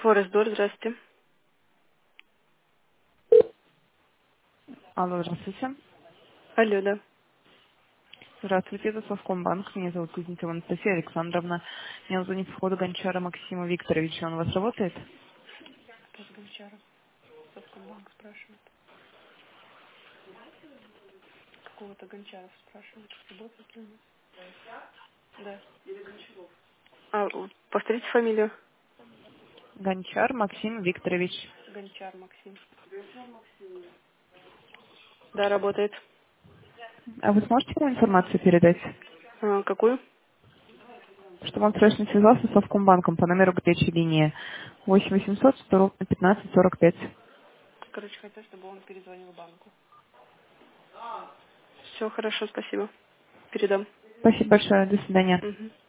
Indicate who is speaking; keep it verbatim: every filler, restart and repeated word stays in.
Speaker 1: Форест Дор, здравствуйте.
Speaker 2: Алло, здравствуйте.
Speaker 1: Алло, да.
Speaker 2: Здравствуйте, это Совкомбанк. Меня зовут Кузнецова Анастасия Александровна. Меня звонит с входа Гончара Максима Викторовича. Он у вас работает?
Speaker 1: Опять Гончаров. Совкомбанк спрашивает. Какого-то Гончаров спрашивает. Работает ли у нас? Да. А, у- повторите фамилию.
Speaker 2: Гончар Максим Викторович.
Speaker 1: Гончар Максим. Да, работает.
Speaker 2: А вы сможете ему информацию передать?
Speaker 1: А, какую?
Speaker 2: Чтобы он срочно связался с Совкомбанком по номеру горячей линии восемь восемьсот сто пятнадцать сорок пять.
Speaker 1: Короче, хотел, чтобы он перезвонил банку. Все, хорошо, спасибо. Передам.
Speaker 2: Спасибо большое. До свидания.
Speaker 1: Мгм.